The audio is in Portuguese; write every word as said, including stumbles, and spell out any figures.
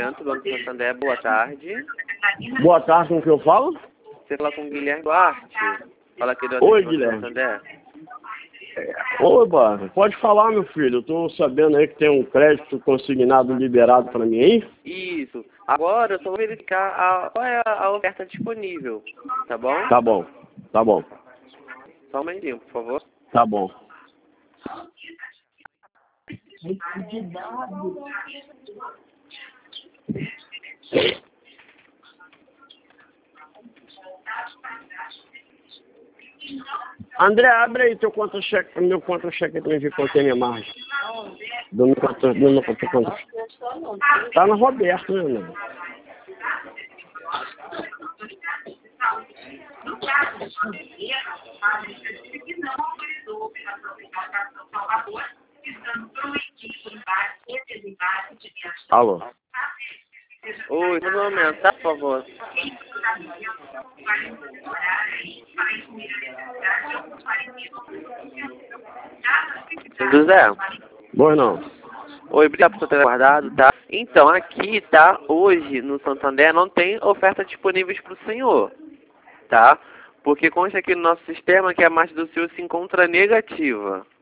atendimento, Banco Santander, boa tarde. Boa tarde, com o que eu falo? Você fala com o Guilherme Duarte. Fala aqui do Oi, Banco Guilherme. Santander. Oba, pode falar, meu filho. Eu tô sabendo aí que tem um crédito consignado liberado para mim aí. Isso. Agora eu só vou verificar a, qual é a, a oferta disponível, tá bom? Tá bom, tá bom, Só um momentinho, por favor. tá bom. André, abre aí teu contra-cheque, meu contra-cheque para mim ver quanto é minha margem. Do meu contra, do meu contra, contra. Tá na Roberto, né, mano? Alô? Oi, um momento, tá, por favor. José. Boa não. Oi, obrigado por ter aguardado, tá? Então, aqui, tá, hoje, no Santander, não tem oferta disponíveis para o senhor, tá? Porque consta aqui no nosso sistema que a margem do senhor se encontra negativa.